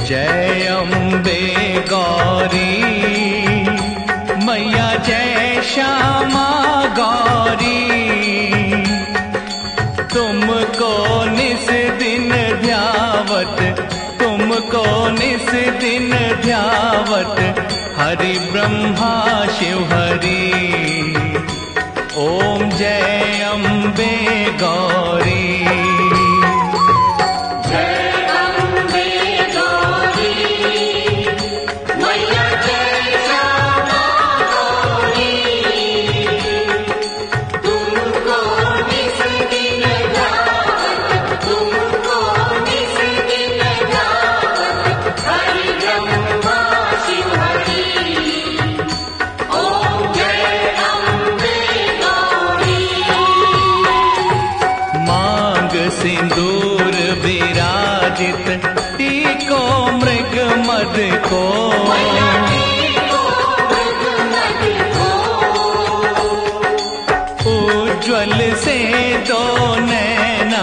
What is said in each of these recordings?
जय अम्बे गौरी मैया, जय श्यामा गौरी। तुमको निस दिन ध्यावत, तुमको निस दिन ध्यावत, हरि ब्रह्मा शिव हरि। ओम जय अम्बे गौरी। सिंदूर विराजित टीको मृग मद को, उज्ज्वल से दो नैना,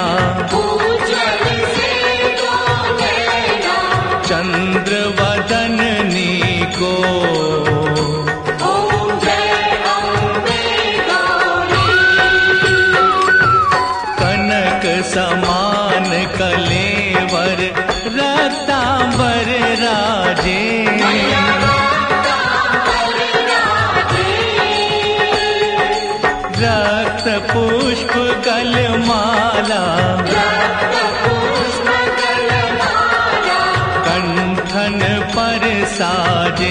चंद्र वदननी को। समान कलेवर रक्तांबर राजे, रक्त पुष्प कलमाला, कंठन पर साजे।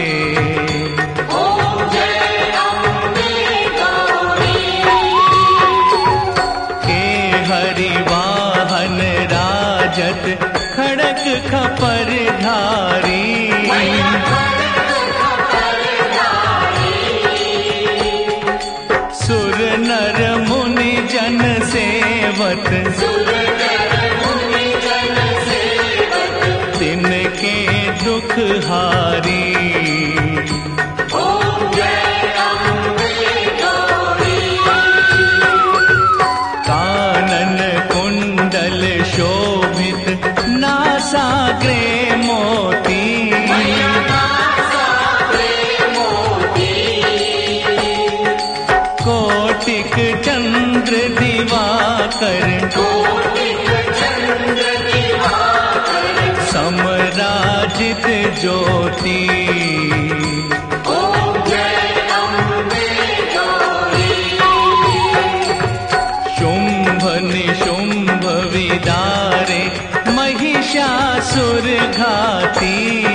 हरिवाहन राजत खड़क खपर धारी, सुर नर मुनि जन सेवत, तिनके दुख हारी। शोभित नासाग्रे मोती, कोटिक चंद्र दिवाकर, समराजित ज्योति। शुंभ निशुंभ विदारे महिषासुर घाती,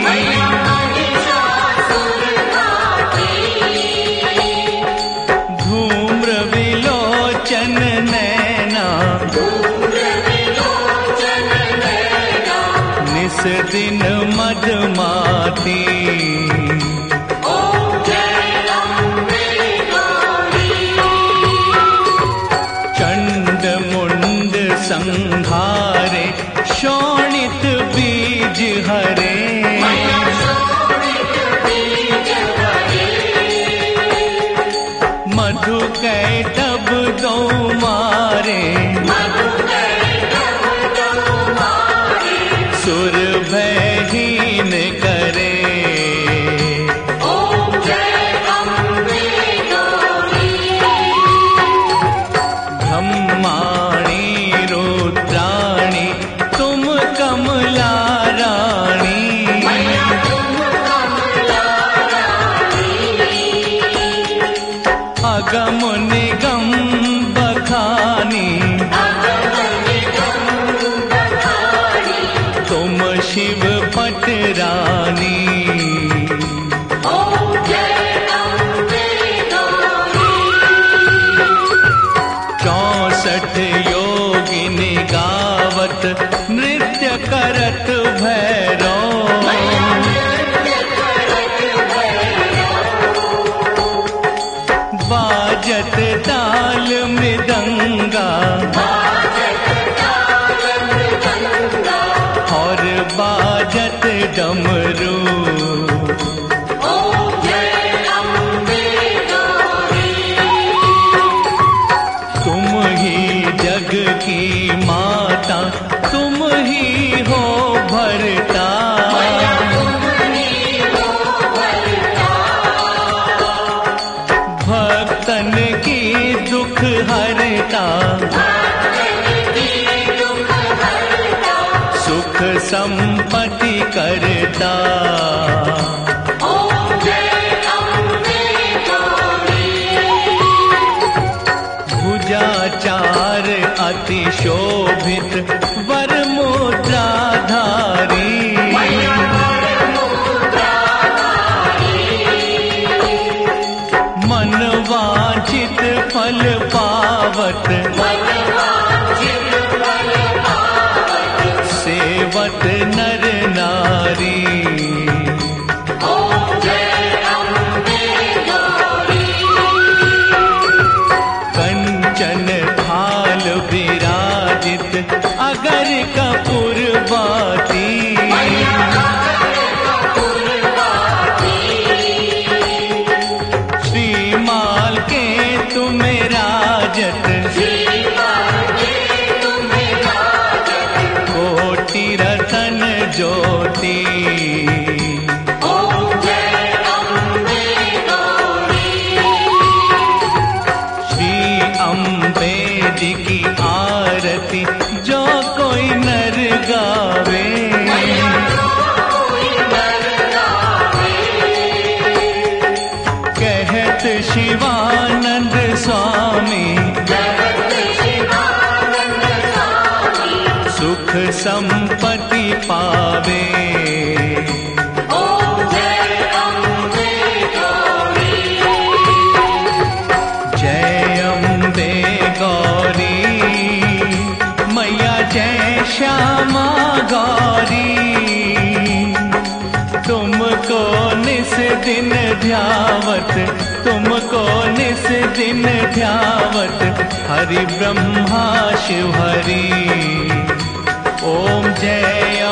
धूम्र विलोचन नैना, निस दिन मधुमाती। संहारे शोणित बीज हरे, मधु कैटभ दो मारे, सुर भयहीन करे। अगम निगम बखानी, तुम शिव पटरानी। 64 योगिनी गावत नृत्य करत भैरव, बाजत ताल मृदंगा, और बाजत डमरू। तुम ही जग की माता, तुम ही हो भरता, संपत्ति करता। भुजाचार अति शोभित वर मुद्राधारी। मन वांछित फल पावत, सेवत नर नारी। कंचन थाल विराजित अगर कपूर बाती। श्रीमाल के तुम्हें राजत, कोटि रतन ज्योति। श्री अम्बे जी की आरती जो कोई नर गावे। कहत शिवानंद स्वामी, सुख संपत्ति पावे। जय अम्बे गौरी मैया, जय श्यामा गौरी। तुमको निस दिन ध्यावत, तुमको निस दिन ध्यावत, हरि ब्रह्मा शिव हरि। ओम जय